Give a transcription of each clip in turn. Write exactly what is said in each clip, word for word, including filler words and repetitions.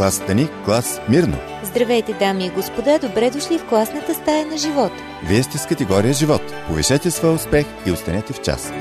Клас Стани, клас Мирно. Здравейте, дами и господа, добре дошли в класната стая на живот. Вие сте с категория живот. Повишете своя успех и останете в час.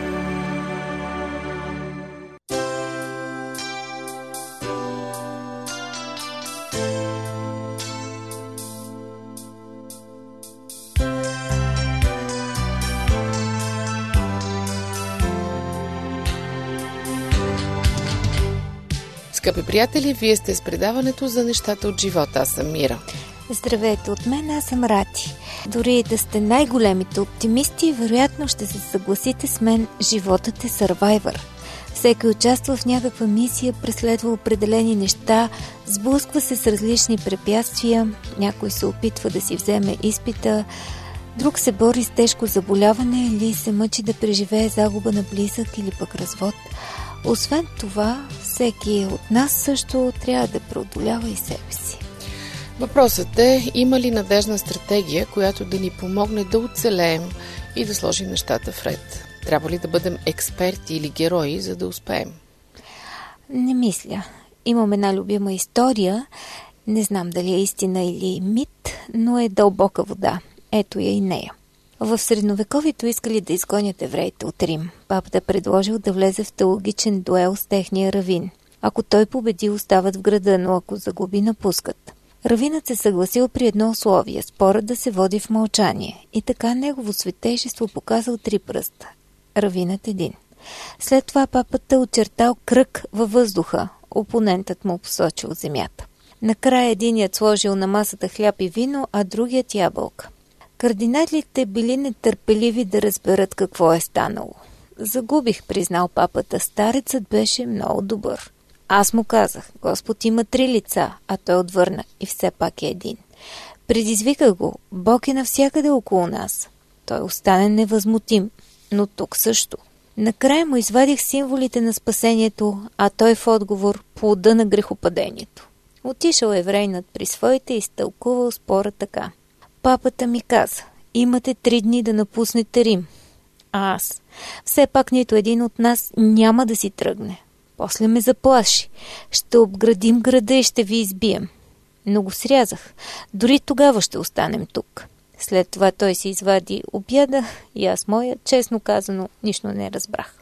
Скъпи приятели, вие сте с предаването за нещата от живота. Аз съм Мира. Здравейте от мен, аз съм Рати. Дори да сте най-големите оптимисти, вероятно ще се съгласите с мен, животът е сървайвър. Всеки участва в някаква мисия, преследва определени неща, сблъсква се с различни препятствия, някой се опитва да си вземе изпита, друг се бори с тежко заболяване или се мъчи да преживее загуба на близък или пък развод. Освен това, всеки от нас също трябва да преодолява и себе си. Въпросът е, има ли надежна стратегия, която да ни помогне да оцелеем и да сложим нещата в ред? Трябва ли да бъдем експерти или герои, за да успеем? Не мисля. Имам една любима история. Не знам дали е истина или мит, но е дълбока вода. Ето я и нея. В средновековието искали да изгонят евреите от Рим. Папата предложил да влезе в теологичен дуел с техния равин. Ако той победи, остават в града, но ако загуби, напускат. Равинът се съгласил при едно условие – спорът да се води в мълчание. И така негово светейшество показал три пръста. Равинът един. След това папата очертал кръг във въздуха. Опонентът му посочил земята. Накрая единият сложил на масата хляб и вино, а другият ябълка. Кардиналите били нетърпеливи да разберат какво е станало. Загубих, признал папата. Старецът беше много добър. Аз му казах, Господ има три лица, а той отвърна и все пак е един. Предизвиках го, Бог е навсякъде около нас. Той остане невъзмутим, но тук също. Накрая му извадих символите на спасението, а той в отговор плода на грехопадението. Отишъл еврейнат при своите и изтълкувал спора така. Папата ми каза, имате три дни да напуснете Рим. А аз, все пак нито един от нас няма да си тръгне. После ме заплаши. Ще обградим града и ще ви избием. Но го срязах. Дори тогава ще останем тук. След това той си извади обяда и аз моя, честно казано, нищо не разбрах.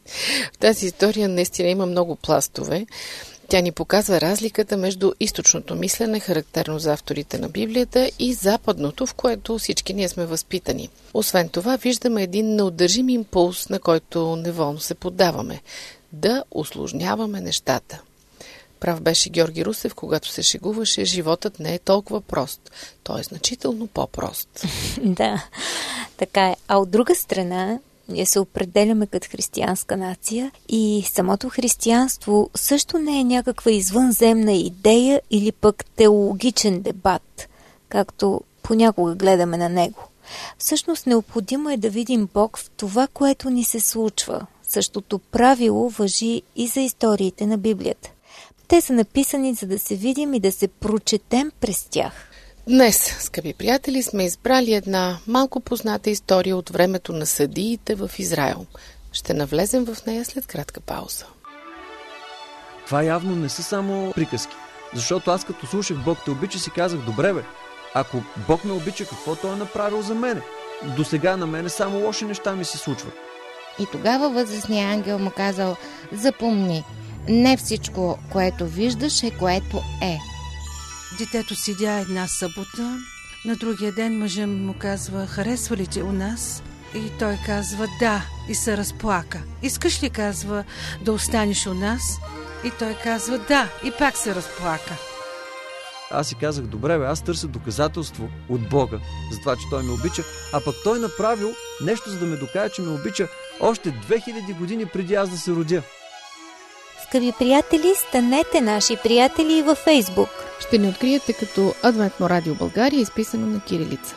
В тази история наистина има много пластове. Тя ни показва разликата между източното мислене, характерно за авторите на Библията, и западното, в което всички ние сме възпитани. Освен това, виждаме един неудържим импулс, на който неволно се поддаваме – да усложняваме нещата. Прав беше Георги Русев, когато се шегуваше, животът не е толкова прост. Той е значително по-прост. Да, така е. А от друга страна, ние се определяме като християнска нация и самото християнство също не е някаква извънземна идея или пък теологичен дебат, както понякога гледаме на него. Всъщност необходимо е да видим Бог в това, което ни се случва. Същото правило важи и за историите на Библията. Те са написани, за да се видим и да се прочетем през тях. Днес, скъпи приятели, сме избрали една малко позната история от времето на съдиите в Израел. Ще навлезем в нея след кратка пауза. Това явно не са само приказки. Защото аз като слушах Бог те обича, си казах, добре бе, ако Бог ме обича, какво Той е направил за мене? До сега на мене само лоши неща ми се случват. И тогава възрастният ангел му казал, запомни, не всичко, което виждаш е което е. Детето седя една събота, на другия ден мъжът му казва, харесва ли те у нас? И той казва, да, и се разплака. Искаш ли, казва, да останеш у нас? И той казва, да, и пак се разплака. Аз си казах, добре бе, аз търся доказателство от Бога за това, че Той ме обича, а пък Той направил нещо, за да ме докаже, че ме обича още две хиляди години преди аз да се родя. Скъпи приятели, станете наши приятели и във Фейсбук. Ще ни откриете като Адвентно радио България, изписано на кирилица.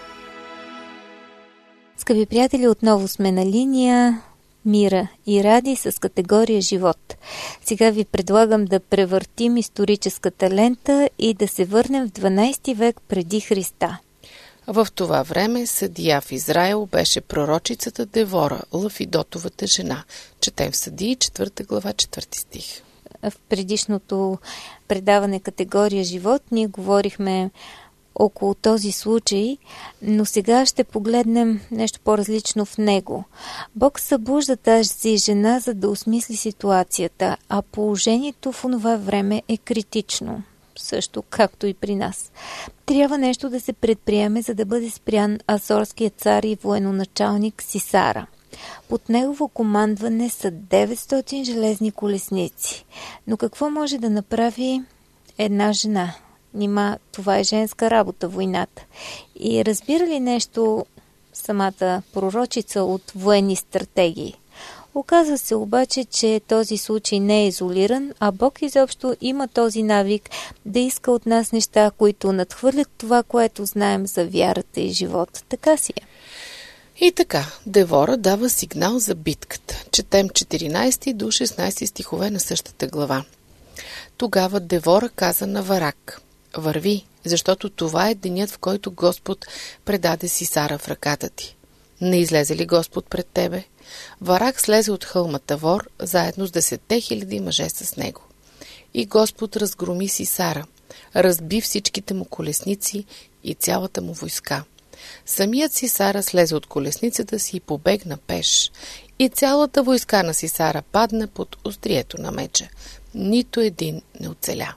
Скъпи приятели, отново сме на линия Мира и Ради с категория живот. Сега ви предлагам да превъртим историческата лента и да се върнем в дванадесети век преди Христа. В това време съдия в Израел беше пророчицата Девора, Лафидотовата жена. Четем в Съдии, четвърта глава, четвърти стих. В предишното предаване категория живот ние говорихме около този случай, но сега ще погледнем нещо по-различно в него. Бог събужда тази жена, за да осмисли ситуацията, а положението в онова време е критично, също както и при нас. Трябва нещо да се предприеме, за да бъде спрян азорският цар и военачалник Сисара. Под негово командване са деветстотин железни колесници. Но какво може да направи една жена? Нима това е женска работа, войната. И разбира ли нещо самата пророчица от военни стратегии? Оказва се обаче, че този случай не е изолиран, а Бог изобщо има този навик да иска от нас неща, които надхвърлят това, което знаем за вярата и живота. Така си е. И така, Девора дава сигнал за битката. Четем четиринайсети до шестнайсети стихове на същата глава. Тогава Девора каза на Варак: върви, защото това е денят, в който Господ предаде Сисара в ръката ти. Не излезе ли Господ пред тебе? Варак слезе от хълма Тавор, заедно с десетте хиляди мъже с него. И Господ разгроми Сисара, разби всичките му колесници и цялата му войска. Самият Сисара слезе от колесницата си и побегна пеш. И цялата войска на Сисара падна под острието на меча. Нито един не оцеля.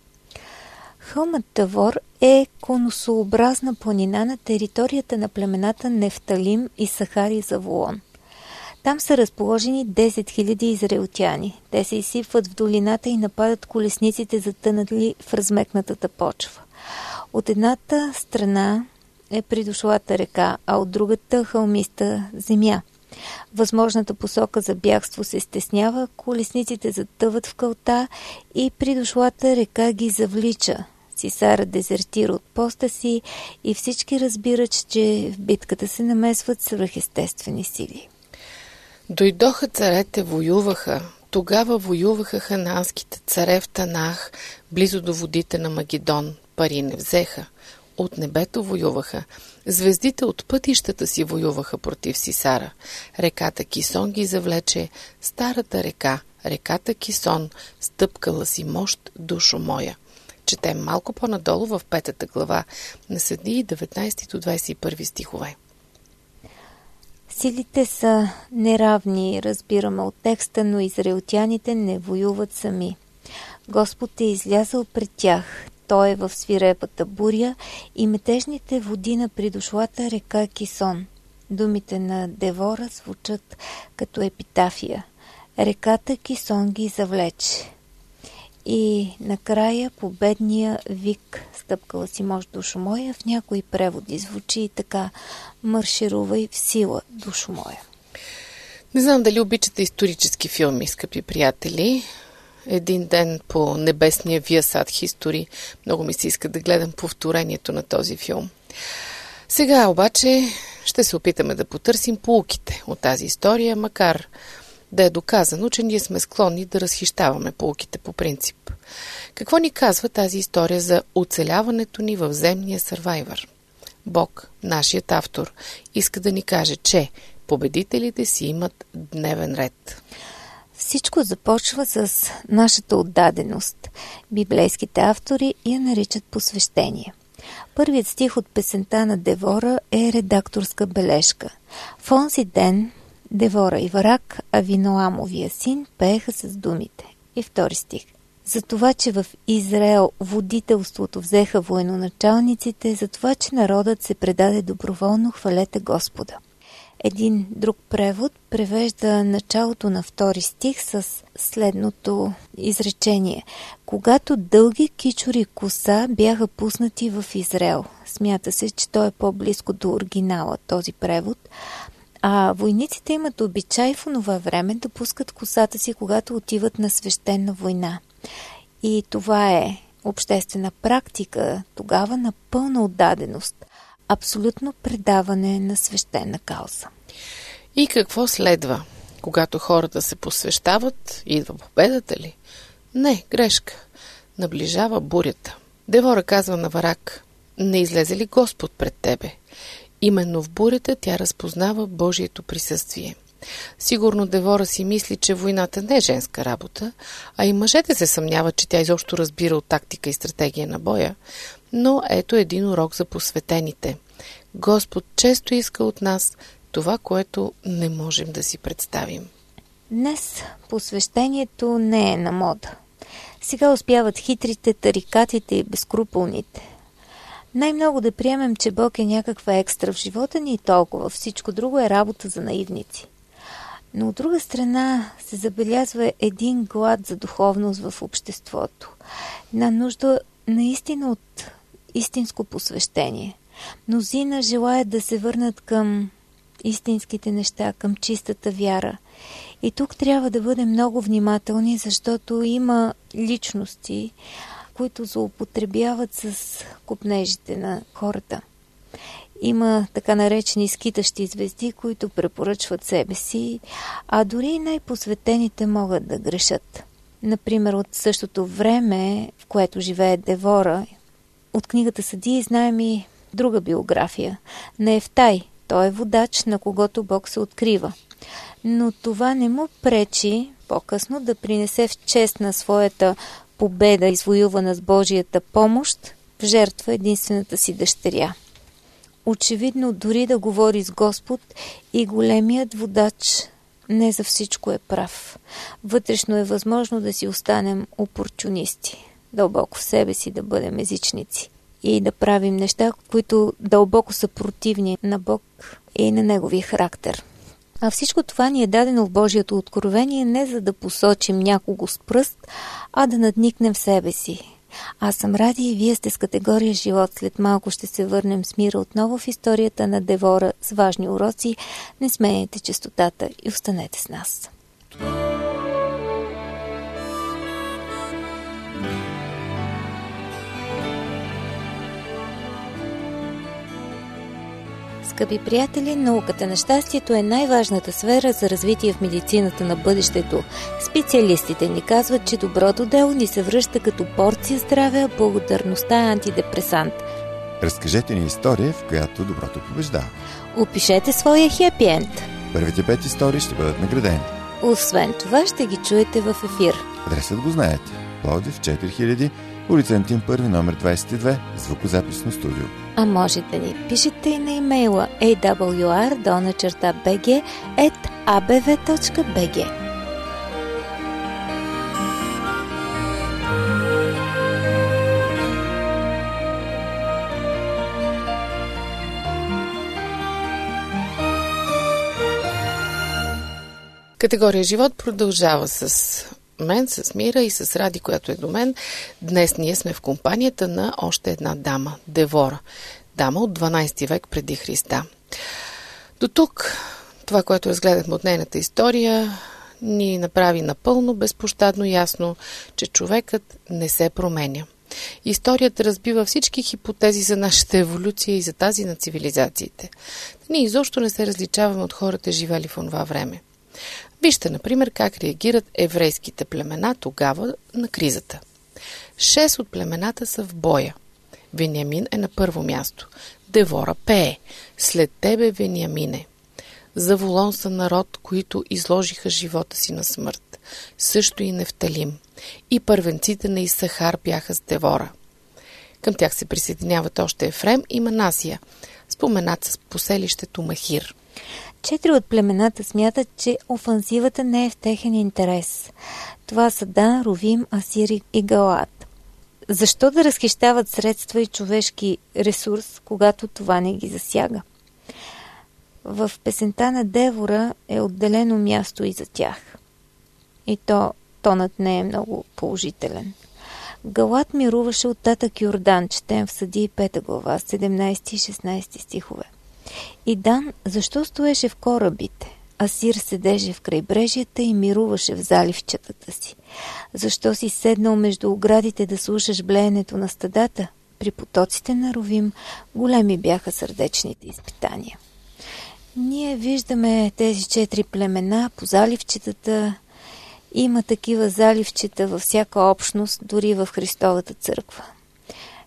Хълмът Тавор е конусообразна планина на територията на племената Нефталим, Исахар и Заволон. Там са разположени десет хиляди израелтяни. Те се изсипват в долината и нападат колесниците, затънали в размекнатата почва. От едната страна е придошлата река, а от другата хълмиста земя. Възможната посока за бягство се стеснява, колесниците затъват в кълта и придошлата река ги завлича. Сисара дезертира от поста си и всички разбират, че в битката се намесват свръхестествени сили. Дойдоха царете, воюваха. Тогава воюваха ханаанските царе в Танах, близо до водите на Магедон. Пари не взеха. От небето воюваха. Звездите от пътищата си воюваха против Сисара. Реката Кисон ги завлече. Старата река, реката Кисон, стъпкала си мощ, душо моя. Четем малко по-надолу в петата глава на Съдии, деветнайсети до двайсет и първи стихове. Силите са неравни, разбираме от текста, но израелтяните не воюват сами. Господ е излязъл пред тях. Той е в свирепата буря и метежните води на придошлата река Кисон. Думите на Девора звучат като епитафия. Реката Кисон ги завлече. И накрая победния вик, стъпкала си мощ, душо моя, в някои преводи звучи и така: марширувай в сила, душо моя. Не знам дали обичате исторически филми, скъпи приятели. Един ден по небесния Viasat History много ми се иска да гледам повторението на този филм. Сега обаче ще се опитаме да потърсим поуките от тази история, макар да е доказано, че ние сме склонни да разхищаваме поуките по принцип. Какво ни казва тази история за оцеляването ни в земния сървайвър? Бог, нашият автор, иска да ни каже, че победителите си имат дневен ред. Всичко започва с нашата отдаденост. Библейските автори я наричат посвещение. Първият стих от песента на Девора е редакторска бележка. В онзи ден Девора и Варак, Авиноамовия син, пееха с думите. И втори стих. За това, че в Израел водителството взеха военачалниците, за това, че народът се предаде доброволно, хвалете Господа. Един друг превод превежда началото на втори стих с следното изречение. Когато дълги кичури коса бяха пуснати в Израел. Смята се, че той е по-близко до оригинала, този превод. А войниците имат обичай в онова време да пускат косата си, когато отиват на свещена война. И това е обществена практика, тогава на пълна отдаденост. Абсолютно предаване на свещена кауза. И какво следва? Когато хората се посвещават, идва победата ли? Не, грешка. Наближава бурята. Девора казва на Варак: не излезе ли Господ пред тебе? Именно в бурята тя разпознава Божието присъствие. Сигурно Девора си мисли, че войната не е женска работа, а и мъжете се съмняват, че тя изобщо разбира от тактика и стратегия на боя. Но ето един урок за посветените. Господ често иска от нас това, което не можем да си представим. Днес посвещението не е на мода. Сега успяват хитрите, тарикатите и безкруполните. Най-много да приемем, че Бог е някаква екстра в живота ни и толкова. Всичко друго е работа за наивници. Но от друга страна се забелязва един глад за духовност в обществото. Една нужда наистина от истинско посвещение. Мнозина желаят да се върнат към истинските неща, към чистата вяра. И тук трябва да бъдем много внимателни, защото има личности, които злоупотребяват с копнежите на хората. Има така наречени скитащи звезди, които препоръчват себе си, а дори и най-посветените могат да грешат. Например, от същото време, в което живее Девора, от книгата Съдии знаем и друга биография на Ефтай. Той е водач, на когото Бог се открива. Но това не му пречи по-късно да принесе в чест на своята победа, извоювана с Божията помощ, в жертва единствената си дъщеря. Очевидно, дори да говори с Господ, и големият водач не за всичко е прав. Вътрешно е възможно да си останем опортунисти, дълбоко в себе си да бъдем езичници и да правим неща, които дълбоко са противни на Бог и на Неговия характер. А всичко това ни е дадено в Божието откровение не за да посочим някого с пръст, а да надникнем в себе си. Аз съм Ради и вие сте с категория живот. След малко ще се върнем с мира отново в историята на Девора с важни уроци. Не сменяйте честотата и останете с нас. Скъпи приятели, науката на щастието е най-важната сфера за развитие в медицината на бъдещето. Специалистите ни казват, че доброто дело ни се връща като порция здраве, а благодарността е антидепресант. Разкажете ни история, в която доброто побеждава. Опишете своя хепи енд. Първите пет истории ще бъдат наградени. Освен това ще ги чуете в ефир. Адресът го знаете. Пловдив четири хиляди, улица Антим първи, номер двадесет и две, звукозаписно студио. А може да ни пишете и на имейла ей дабъл ю ар долна черта би джи ет а бе ве точка би джи. Категория живот продължава с мен, с Мира и с Ради, която е до мен. Днес ние сме в компанията на още една дама, Девора. Дама от дванадесети век преди Христа. До тук това, което разгледахме от нейната история, ни направи напълно безпощадно ясно, че човекът не се променя. Историята разбива всички хипотези за нашата еволюция и за тази на цивилизациите. Ние изобщо не се различаваме от хората, живели в онова време. Вижте, например, как реагират еврейските племена тогава на кризата. Шест от племената са в боя. Вениамин е на първо място. Девора пее: след тебе, Вениамине. Заволон са народ, които изложиха живота си на смърт. Също и Нефталим. И първенците на Исахар бяха с Девора. Към тях се присъединяват още Ефрем и Манасия, споменат с поселището Махир. Четири от племената смятат, че офанзивата не е в техен интерес. Това са Дан, Рувим, Асир и Галаад. Защо да разхищават средства и човешки ресурс, когато това не ги засяга? В песента на Девора е отделено място и за тях. И то тонът не е много положителен. Галаад мируваше от татък Йордан, четем в Съдии пета глава, седемнадесети и шестнадесети стихове. И Дан защо стоеше в корабите? Асир седеше в крайбрежията и мируваше в заливчетата си. Защо си седнал между оградите да слушаш блеенето на стадата? При потоците на Рувим големи бяха сърдечните изпитания. Ние виждаме тези четири племена по заливчетата. Има такива заливчета във всяка общност, дори в Христовата църква.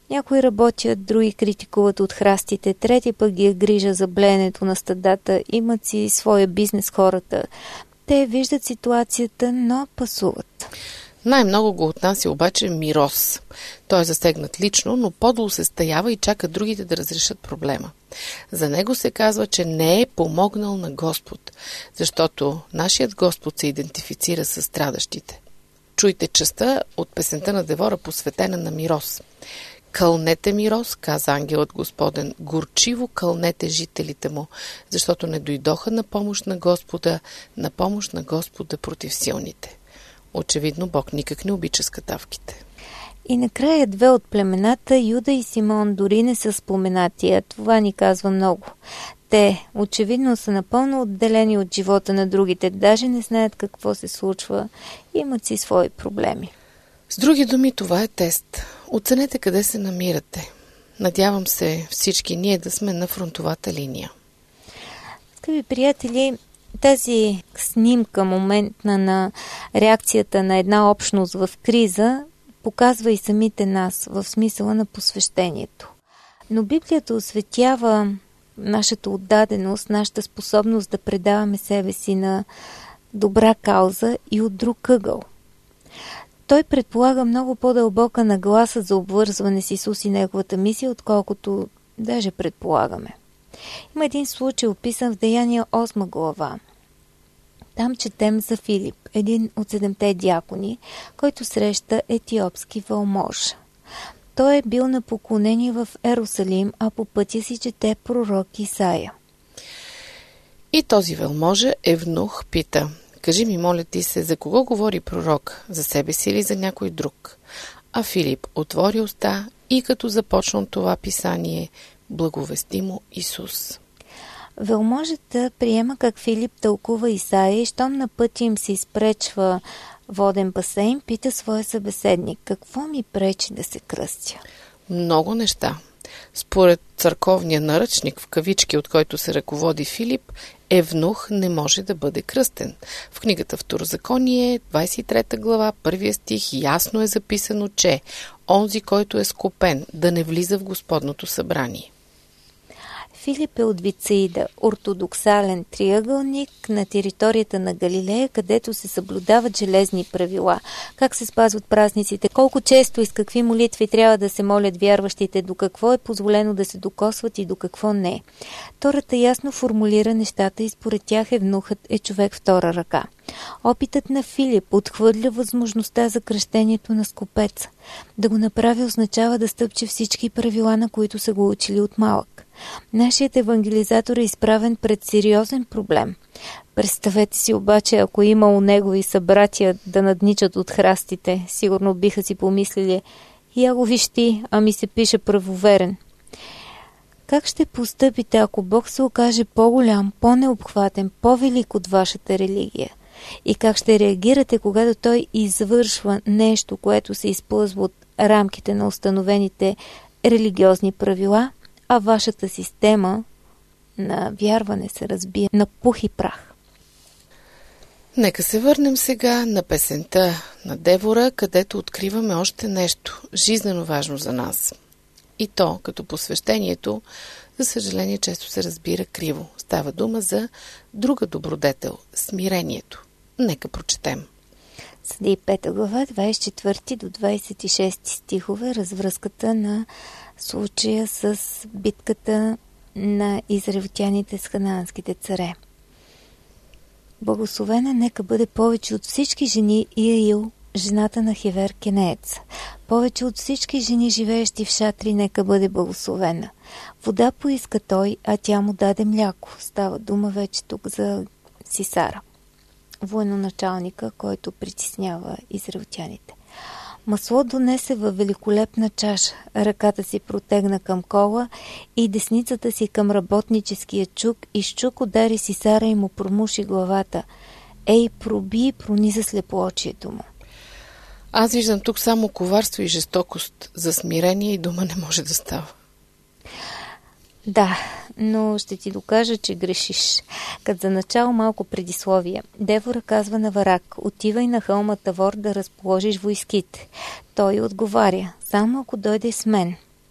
Някои работят, други критикуват от храстите, трети пък ги е грижа за блеенето на стадата, имат си своя бизнес хората. Те виждат ситуацията, но пасуват. Най-много го отнася обаче Мирос. Той е засегнат лично, но подло се стаява и чака другите да разрешат проблема. За него се казва, че не е помогнал на Господ, защото нашият Господ се идентифицира с страдащите. Чуйте частта от песента на Девора, посветена на Мирос. Кълнете Мирос, каза ангелът Господен, горчиво кълнете жителите му, защото не дойдоха на помощ на Господа, на помощ на Господа против силните. Очевидно Бог никак не обича скатавките. И накрая две от племената, Юда и Симеон, дори не са споменати, а това ни казва много. Те, очевидно, са напълно отделени от живота на другите, даже не знаят какво се случва, имат си свои проблеми. С други думи, това е тест. Оценете къде се намирате. Надявам се всички ние да сме на фронтовата линия. Скъпи приятели, тази снимка, моментна на реакцията на една общност в криза, показва и самите нас в смисъла на посвещението. Но Библията осветява нашата отдаденост, нашата способност да предаваме себе си на добра кауза и от друг ъгъл. Той предполага много по-дълбока нагласа за обвързване с Исус и Неговата мисия, отколкото даже предполагаме. Има един случай, описан в Деяния осма глава. Там четем за Филип, един от седемте дякони, който среща етиопски вълмож. Той е бил на поклонение в Ерусалим, а по пътя си чете пророк Исаия. И този вълможа евнух пита: кажи ми, моля ти се, за кого говори пророк? За себе си или за някой друг? А Филип отвори уста и като започна това писание, благовести му Исус. Велможата приема как Филип тълкува Исаия и щом на пътя им се изпречва воден басейн, пита своя събеседник: какво ми пречи да се кръстя? Много неща. Според църковния наръчник, в кавички, от който се ръководи Филип, евнух не може да бъде кръстен. В книгата Второзаконие, двадесет и трета глава, първия стих, ясно е записано, че онзи, който е скопен, да не влиза в Господното събрание. Филип е от Вицаида, ортодоксален триъгълник на територията на Галилея, където се съблюдават железни правила. Как се спазват празниците, колко често и с какви молитви трябва да се молят вярващите, до какво е позволено да се докосват и до какво не. Тората ясно формулира нещата и според тях евнухът е човек втора ръка. Опитът на Филип отхвърля възможността за кръщението на скопеца. Да го направи означава да стъпче всички правила, на които са го учили от малък. Нашият евангелизатор е изправен пред сериозен проблем. Представете си обаче, ако имало негови събратия да надничат от храстите, сигурно биха си помислили: я го виж ти, а ми се пише правоверен. Как ще постъпите, ако Бог се окаже по-голям, по-необхватен, по-велик от вашата религия? И как ще реагирате, когато Той извършва нещо, което се изплъзва от рамките на установените религиозни правила, а вашата система на вярване се разбие на пух и прах? Нека се върнем сега на песента на Девора, където откриваме още нещо жизнено важно за нас. И то, като посвещението, за съжаление, често се разбира криво. Става дума за друга добродетел – смирението. Нека прочетем. Съдии пета глава, двадесет и четвърти до двадесет и шести стихове, развръзката на случая с битката на израелтяните с ханаанските царе. Благословена нека бъде повече от всички жени Иаил, жената на Хевер Кенеец. Повече от всички жени, живеещи в шатри, нека бъде благословена. Вода поиска той, а тя му даде мляко. Става дума вече тук за Сисара, военачалника, който притеснява израелтяните. Масло донесе във великолепна чаша, ръката си протегна към кола и десницата си към работническия чук, и с чук удари Сисара и му промуши главата. Ей, проби и прониза слепоочието му. Аз виждам тук само коварство и жестокост. За смирение и дума не може да става. Да, но ще ти докажа, че грешиш. Като за начало малко предисловие. Девора казва на Варак: отивай на хълма Тавор да разположиш войските. Той отговаря: само ако дойде с мен.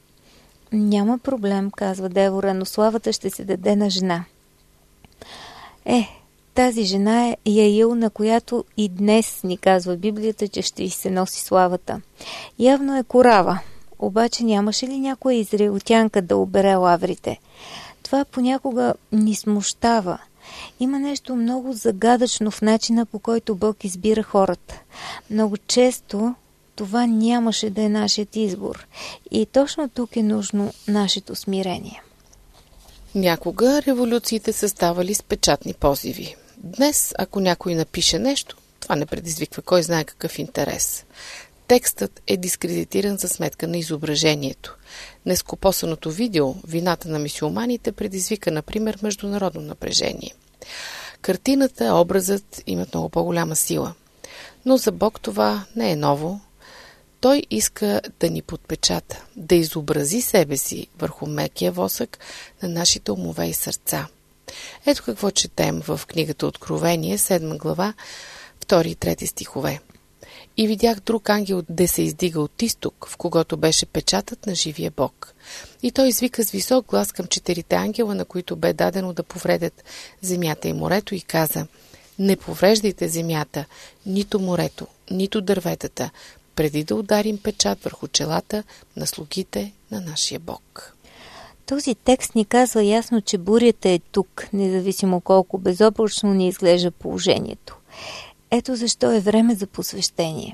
Няма проблем, казва Девора, но славата ще се даде на жена. Е, тази жена е Яил, на която и днес ни казва Библията, че ще й се носи славата. Явно е корава, обаче нямаше ли някоя израелтянка да обере лаврите? Това понякога ни смущава. Има нещо много загадъчно в начина, по който Бог избира хората. Много често това нямаше да е нашият избор. И точно тук е нужно нашето смирение. Някога революциите са ставали с печатни позиви. Днес, ако някой напише нещо, това не предизвиква кой знае какъв интерес. Текстът е дискредитиран за сметка на изображението. Нескопосаното видео, вината на мюсюлманите, предизвика, например, международно напрежение. Картината, образът имат много по-голяма сила. Но за Бог това не е ново. Той иска да ни подпечата, да изобрази себе си върху мекия восък на нашите умове и сърца. Ето какво четем в книгата Откровение, седма глава, втори и трети стихове. И видях друг ангел да се издига от изток, в когото беше печатът на живия Бог. И той извика с висок глас към четирите ангела, на които бе дадено да повредят земята и морето, и каза: не повреждайте земята, нито морето, нито дърветата, преди да ударим печат върху челата на слугите на нашия Бог. Този текст ни казва ясно, че бурята е тук, независимо колко безоблачно ни изглежда положението. Ето защо е време за посвещение.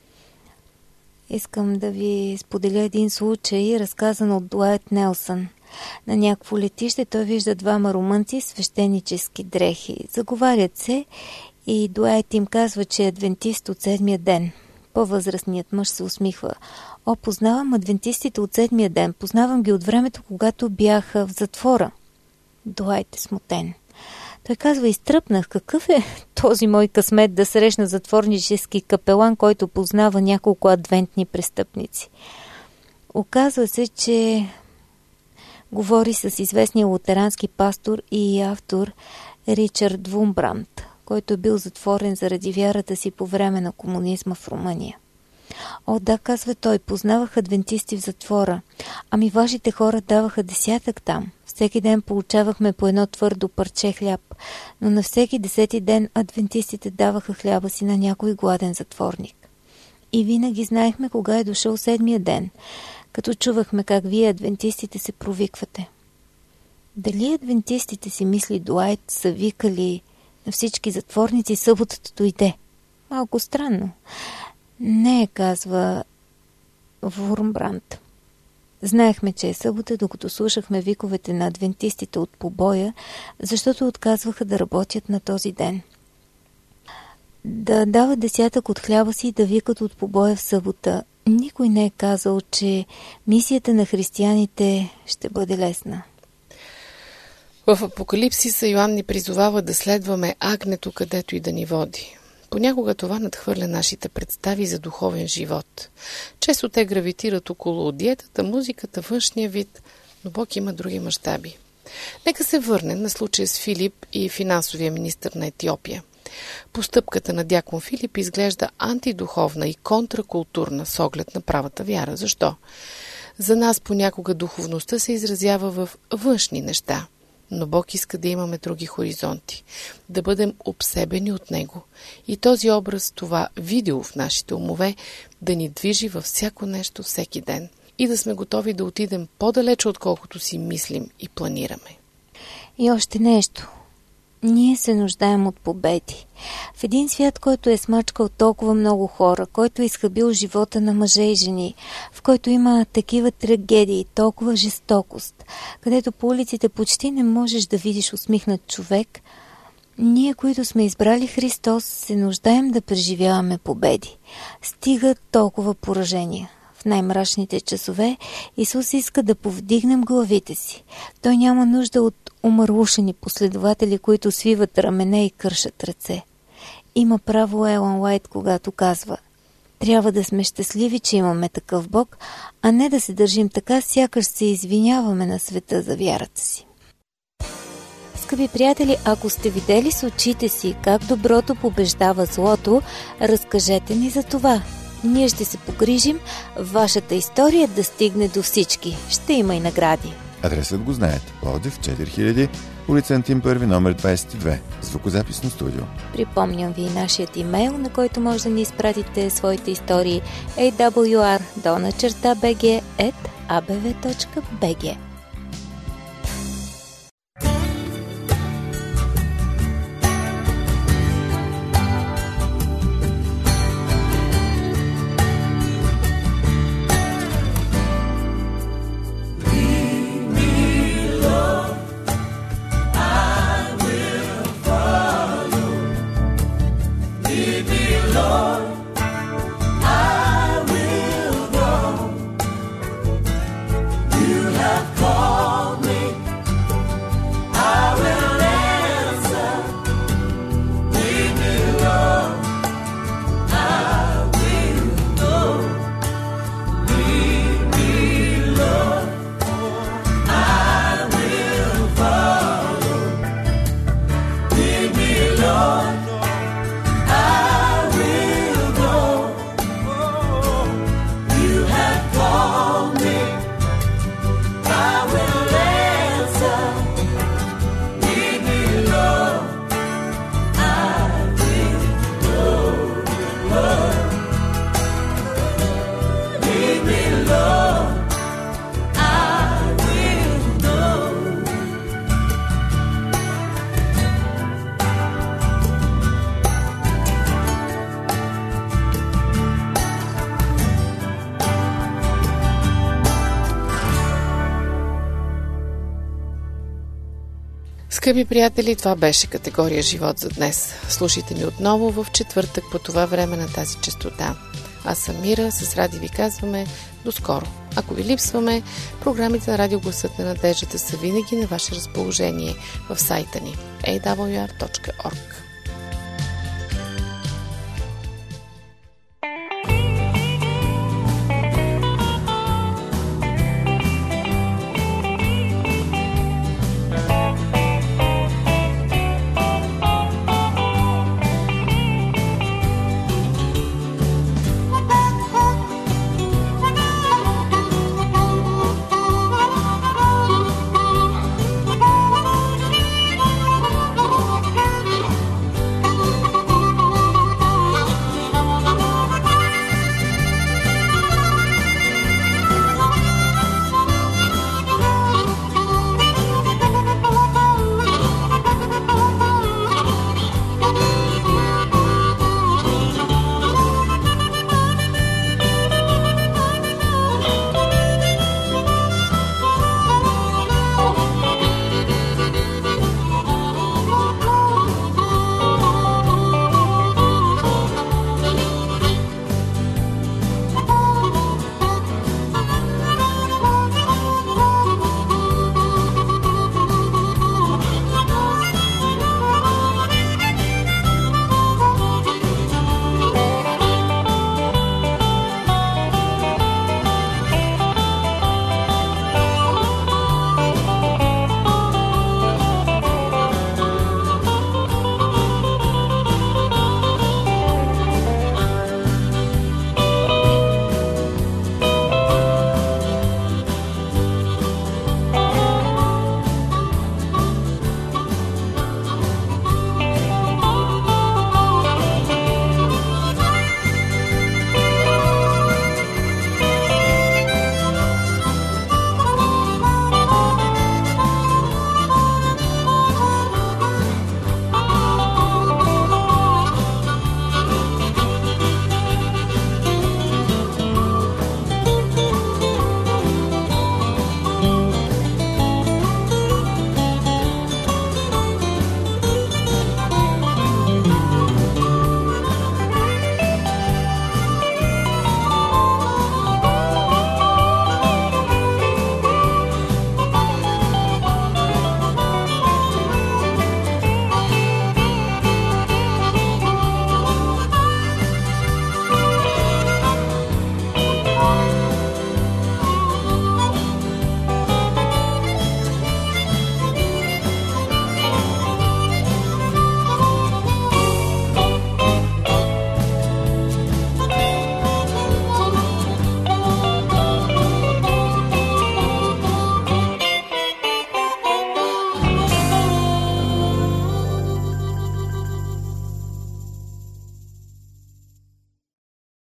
Искам да ви споделя един случай, разказан от Дуайт Нелсън. На някакво летище той вижда двама румънци в свещенически дрехи. Заговарят се и Дуайт им казва, че е адвентист от седмия ден. По-възрастният мъж се усмихва. О, познавам адвентистите от седмия ден. Познавам ги от времето, когато бях в затвора. Дуайт е смутен. Той казва: изтръпнах. Какъв е този мой късмет да срещна затворнически капелан, който познава няколко адвентни престъпници. Оказва се, че говори с известния лутерански пастор и автор Ричард Вурмбранд, който е бил затворен заради вярата си по време на комунизма в Румъния. О, да, казва той, познавах адвентисти в затвора. Ами вашите хора даваха десятък там. Всеки ден получавахме по едно твърдо парче хляб, но на всеки десети ден адвентистите даваха хляба си на някой гладен затворник. И винаги знаехме кога е дошъл седмия ден, като чувахме как вие адвентистите се провиквате. Дали адвентистите си, мисли Дуайт, са викали на всички затворници: съботата дойде? Малко странно. Не, казва Вурмбранд. Знаехме, че е събота, докато слушахме виковете на адвентистите от побоя, защото отказваха да работят на този ден. Да дават десятък от хляба си и да викат от побоя в събота. Никой не е казал, че мисията на християните ще бъде лесна. В Апокалипсиса Йоан ни призовава да следваме агнето, където и да ни води. Понякога това надхвърля нашите представи за духовен живот. Често те гравитират около диетата, музиката, външния вид, но Бог има други мащаби. Нека се върнем на случая с Филип и финансовия министър на Етиопия. Постъпката на дякон Филип изглежда антидуховна и контракултурна с оглед на правата вяра. Защо? За нас понякога духовността се изразява в външни неща. Но Бог иска да имаме други хоризонти, да бъдем обсебени от Него. И този образ, това видео в нашите умове, да ни движи във всяко нещо всеки ден и да сме готови да отидем по-далече, отколкото си мислим и планираме. И още нещо. Ние се нуждаем от победи. В един свят, който е смачкал толкова много хора, който е изхабил живота на мъже и жени, в който има такива трагедии, толкова жестокост, където по улиците почти не можеш да видиш усмихнат човек, ние, които сме избрали Христос, се нуждаем да преживяваме победи. Стига толкова поражения. В най-мрачните часове Исус иска да повдигнем главите си. Той няма нужда от умърлушени последователи, които свиват рамене и кършат ръце. Има право Елън Уайт, когато казва: трябва да сме щастливи, че имаме такъв Бог, а не да се държим така, сякаш се извиняваме на света за вярата си. Скъпи приятели, ако сте видели с очите си как доброто побеждава злото, разкажете ни за това. Ние ще се погрижим вашата история да стигне до всички. Ще има и награди. Адресът го знаете. Пловдив четири хиляди, улица Антим първи, номер двадесет и две. Звукозаписно студио. Припомням ви нашият имейл, на който може да ни изпратите своите истории ей дабъл ю ар долна черта би джи ет а бе ве точка би джи. Скъпи приятели, това беше категория живот за днес. Слушайте ни отново в четвъртък по това време на тази честота. Аз съм Мира, с Ради ви казваме до скоро. Ако ви липсваме, програмите на Радио Гласът на надеждата са винаги на ваше разположение в сайта ни ей дабъл ю ар точка орг.